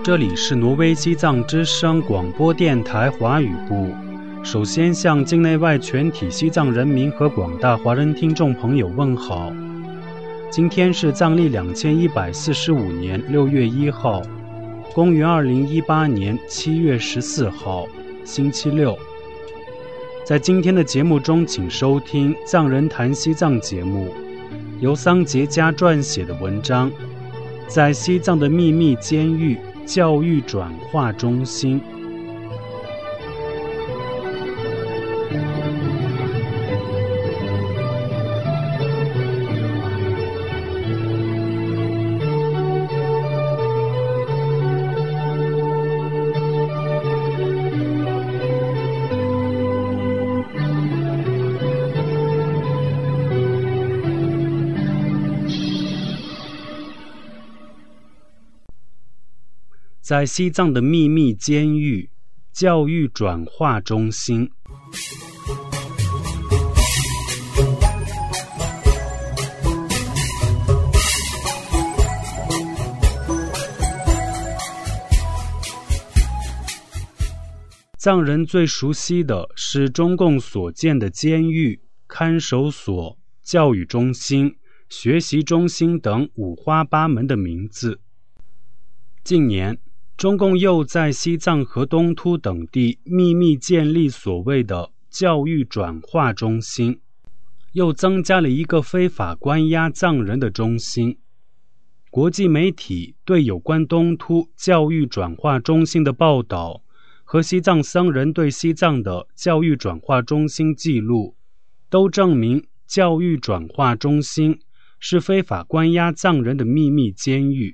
这里是挪威西藏之声广播电台华语部。首先向境内外全体西藏人民和广大华人听众朋友问好。今天是藏历2145年6月1号，公元2018年7月14号，星期六。在今天的节目中，请收听藏人谈西藏节目，由桑杰家撰写的文章，在西藏的秘密监狱教育转化中心。在西藏的秘密监狱教育转化中心。藏人最熟悉的是中共所建的监狱、看守所、教育中心、学习中心等五花八门的名字。近年中共又在西藏和东突等地秘密建立所谓的教育转化中心，又增加了一个非法关押藏人的中心。国际媒体对有关东突教育转化中心的报道和西藏僧人对西藏的教育转化中心记录，都证明教育转化中心是非法关押藏人的秘密监狱。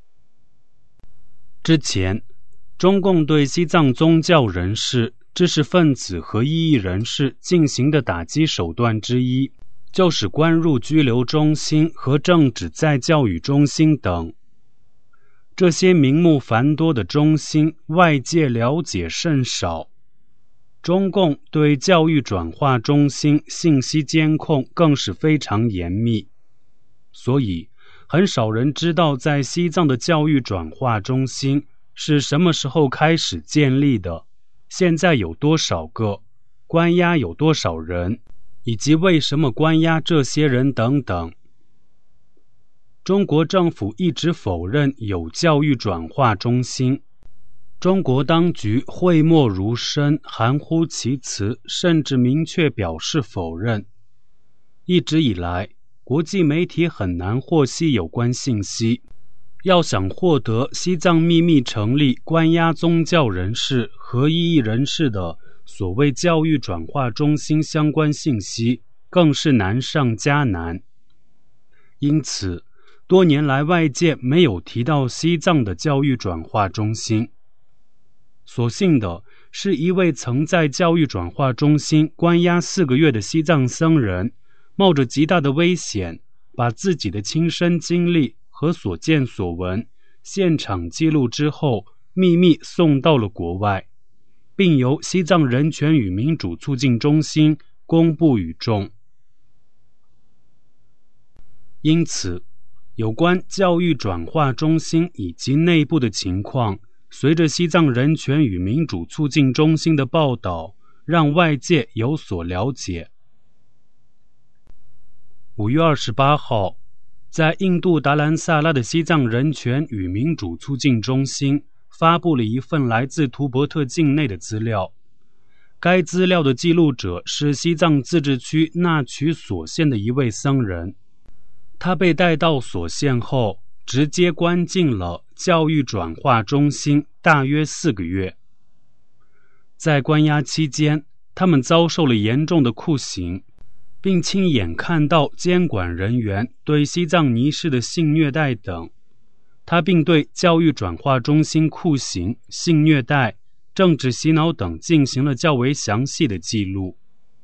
之前，中共对西藏宗教人士、知识分子和异议人士进行的打击手段之一，就是关入拘留中心和政治再教育中心等。这些名目繁多的中心，外界了解甚少。中共对教育转化中心信息监控更是非常严密，所以很少人知道在西藏的教育转化中心是什么时候开始建立的，现在有多少个，关押有多少人，以及为什么关押这些人等等。中国政府一直否认有教育转化中心，中国当局讳莫如深，含糊其辞，甚至明确表示否认。一直以来，国际媒体很难获悉有关信息。要想获得西藏秘密成立关押宗教人士和异议人士的所谓教育转化中心相关信息，更是难上加难。因此，多年来外界没有提到西藏的教育转化中心。所幸的是，一位曾在教育转化中心关押4个月的西藏僧人，冒着极大的危险，把自己的亲身经历和所见所闻现场记录之后，秘密送到了国外，并由西藏人权与民主促进中心公布于众。因此，有关教育转化中心以及内部的情况，随着西藏人权与民主促进中心的报道，让外界有所了解。5月28号，在印度达兰萨拉的西藏人权与民主促进中心发布了一份来自图伯特境内的资料。该资料的记录者是西藏自治区纳曲索县的一位僧人。他被带到索县后，直接关进了教育转化中心大约4个月。在关押期间，他们遭受了严重的酷刑，并亲眼看到监管人员对西藏尼士的性虐待等。他并对教育转化中心酷刑、性虐待、政治洗脑等进行了较为详细的记录。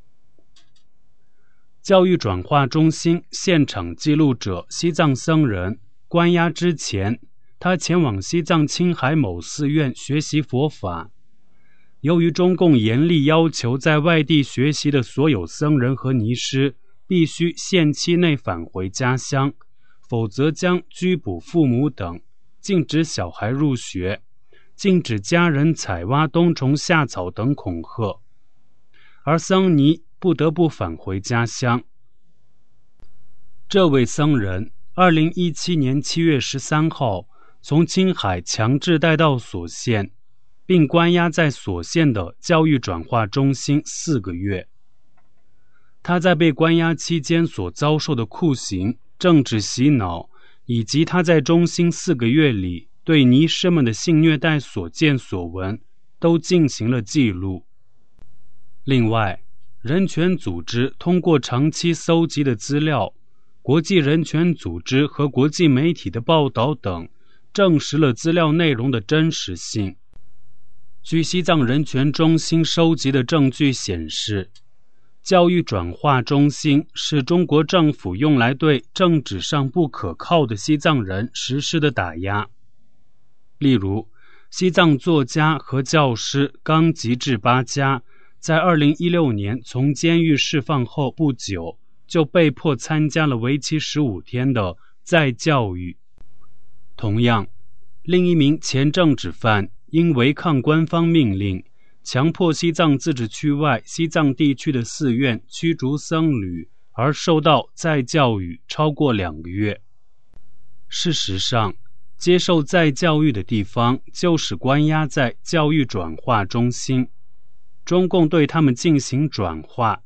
教育转化中心现场记录者西藏僧人关押之前，他前往西藏青海某寺院学习佛法。由于中共严厉要求在外地学习的所有僧人和尼师必须限期内返回家乡，否则将拘捕父母等，禁止小孩入学， 禁止家人采挖冬虫夏草等恐吓，而僧尼不得不返回家乡。这位僧人2017年7月13号从青海强制带到所县，并关押在所县的教育转化中心4个月。他在被关押期间所遭受的酷刑、政治洗脑，以及他在中心4个月里对尼师们的性虐待所见所闻，都进行了记录。另外，人权组织通过长期搜集的资料、国际人权组织和国际媒体的报道等，证实了资料内容的真实性。据西藏人权中心收集的证据显示，教育转化中心是中国政府用来对政治上不可靠的西藏人实施的打压。例如，西藏作家和教师冈吉治巴嘉在2016年从监狱释放后不久，就被迫参加了为期15天的再教育。同样，另一名前政治犯因违抗官方命令，强迫西藏自治区外西藏地区的寺院驱逐僧侣，而受到再教育超过2个月。事实上，接受再教育的地方就是关押在教育转化中心，中共对他们进行转化。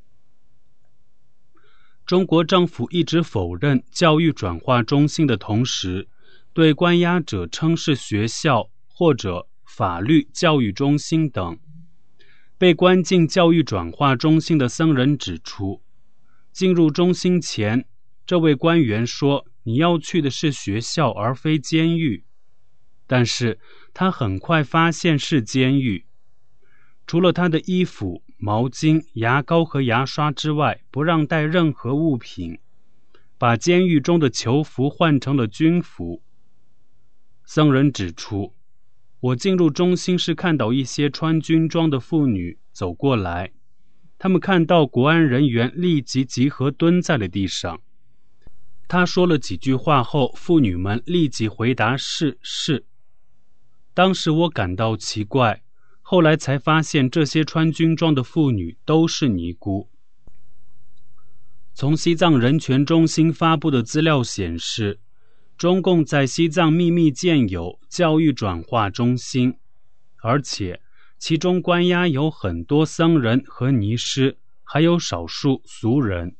中国政府一直否认教育转化中心的同时，对关押者称是学校或者法律教育中心等。被关进教育转化中心的僧人指出，进入中心前，这位官员说你要去的是学校而非监狱，但是他很快发现是监狱。除了他的衣服、毛巾、牙膏和牙刷之外，不让带任何物品，把监狱中的囚服换成了军服。僧人指出，我进入中心是看到一些穿军装的妇女走过来，他们看到国安人员立即集合蹲在了地上。他说了几句话后，妇女们立即回答是。当时我感到奇怪，后来才发现这些穿军装的妇女都是尼姑。从西藏人权中心发布的资料显示，中共在西藏秘密建有教育转化中心，而且其中关押有很多僧人和尼师，还有少数俗人。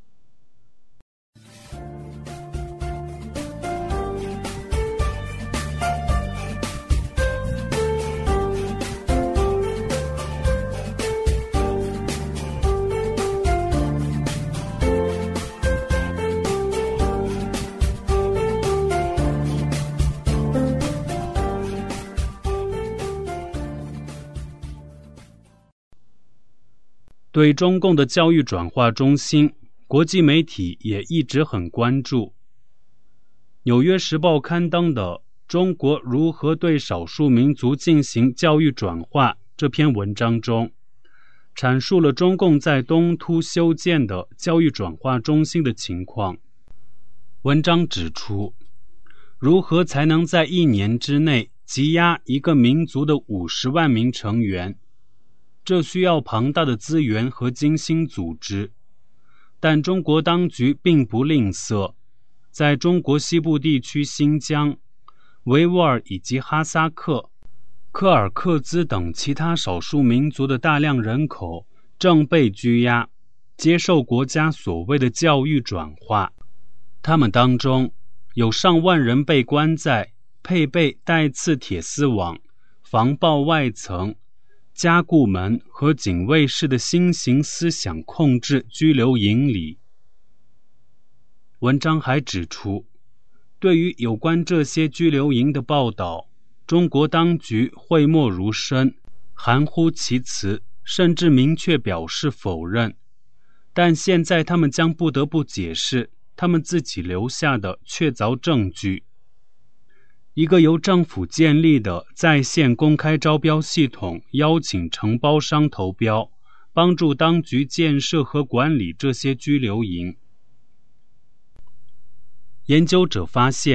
对中共的教育转化中心，国际媒体也一直很关注。《纽约时报》刊登的《中国如何对少数民族进行教育转化》这篇文章中，阐述了中共在东突修建的教育转化中心的情况。文章指出，如何才能在1年之内挤压一个民族的50万名成员，这需要庞大的资源和精心组织，但中国当局并不吝啬，在中国西部地区新疆、维吾尔以及哈萨克、柯尔克孜等其他少数民族的大量人口正被拘押，接受国家所谓的教育转化。他们当中有上万人被关在配备带刺铁丝网、防爆外层、加固门和警卫室的新型思想控制拘留营里。文章还指出，对于有关这些拘留营的报道，中国当局讳莫如深，含糊其辞，甚至明确表示否认。但现在他们将不得不解释他们自己留下的确凿证据。一个由政府建立的在线公开招标系统邀请承包商投标，帮助当局建设和管理这些拘留营。研究者发现，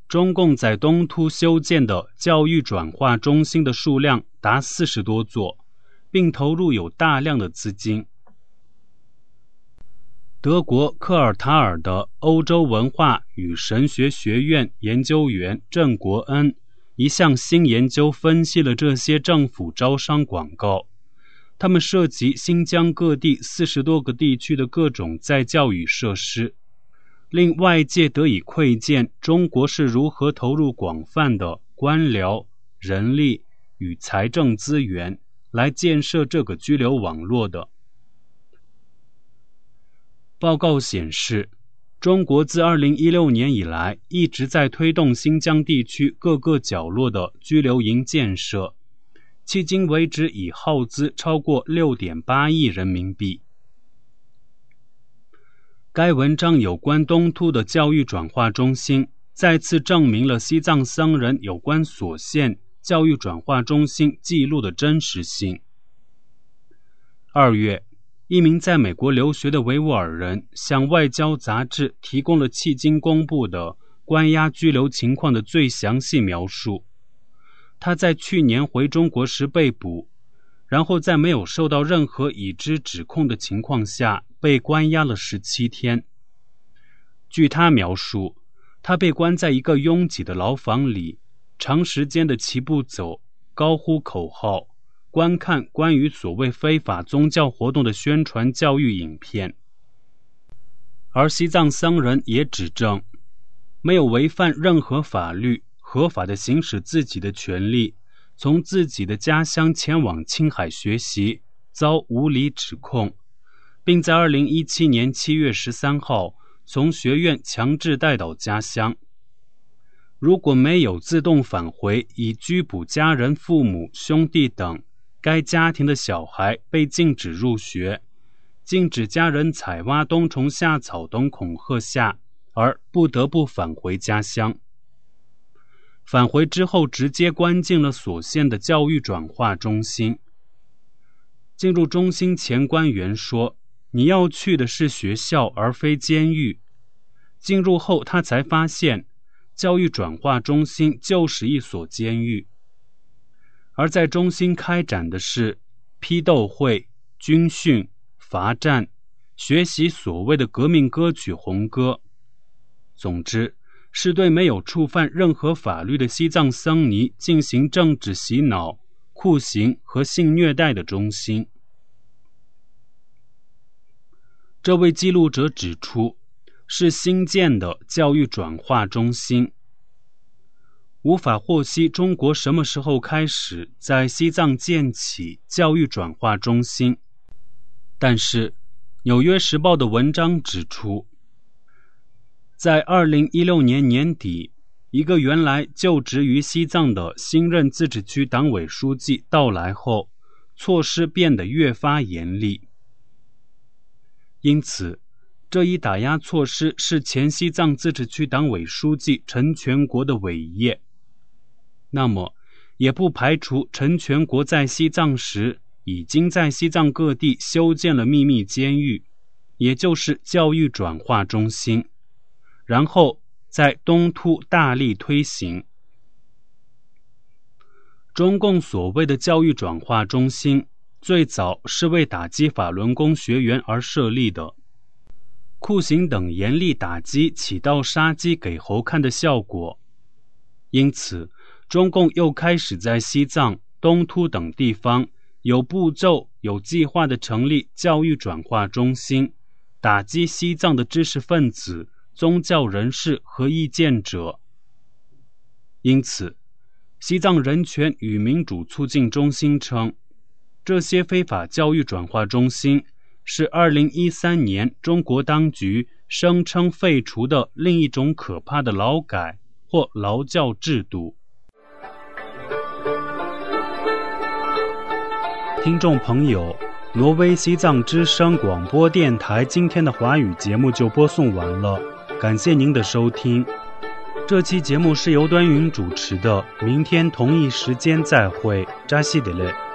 中共在东突修建的教育转化中心的数量达40多座，并投入有大量的资金。德国科尔塔尔的欧洲文化与神学学院研究员郑国恩一项新研究分析了这些政府招商广告，他们涉及新疆各地40多个地区的各种在教育设施，令外界得以窥见中国是如何投入广泛的官僚、人力与财政资源来建设这个居留网络的。报告显示，中国自2016年以来一直在推动新疆地区各个角落的居留营建设，迄今为止已耗资超过6.8亿人民币。该文章有关东突的教育转化中心，再次证明了西藏僧人有关所县教育转化中心记录的真实性。2月，一名在美国留学的维吾尔人向外交杂志提供了迄今公布的关押拘留情况的最详细描述。他在去年回中国时被捕，然后在没有受到任何已知指控的情况下被关押了17天。据他描述，他被关在一个拥挤的牢房里，长时间的齐步走，高呼口号，观看关于所谓非法宗教活动的宣传教育影片。而西藏僧人也指证，没有违反任何法律，合法地行使自己的权利，从自己的家乡前往青海学习，遭无理指控，并在2017年7月13号从学院强制带到家乡。如果没有自动返回以拘捕家人、父母、兄弟等，该家庭的小孩被禁止入学，禁止家人采挖冬虫夏草等恐吓下，而不得不返回家乡。返回之后直接关进了所县的教育转化中心。进入中心前官员说，你要去的是学校而非监狱。进入后他才发现，教育转化中心就是一所监狱。而在中心开展的是批斗会、军训、罚站，学习所谓的革命歌曲红歌。总之，是对没有触犯任何法律的西藏僧尼进行政治洗脑、酷刑和性虐待的中心。这位记录者指出，是新建的教育转化中心。无法获悉中国什么时候开始在西藏建起教育转化中心，但是《纽约时报》的文章指出，在2016年年底，一个原来就职于西藏的新任自治区党委书记到来后，措施变得越发严厉。因此，这一打压措施是前西藏自治区党委书记陈全国的伟业。那么，也不排除陈全国在西藏时已经在西藏各地修建了秘密监狱，也就是教育转化中心，然后在东突大力推行。中共所谓的教育转化中心，最早是为打击法轮功学员而设立的。酷刑等严厉打击起到杀鸡给猴看的效果，因此中共又开始在西藏、东突等地方有步骤、有计划地成立教育转化中心，打击西藏的知识分子、宗教人士和意见者。因此，西藏人权与民主促进中心称，这些非法教育转化中心是2013年中国当局声称废除的另一种可怕的劳改或劳教制度。听众朋友，挪威西藏之声广播电台今天的华语节目就播送完了，感谢您的收听。这期节目是由端云主持的，明天同一时间再会，扎西德勒。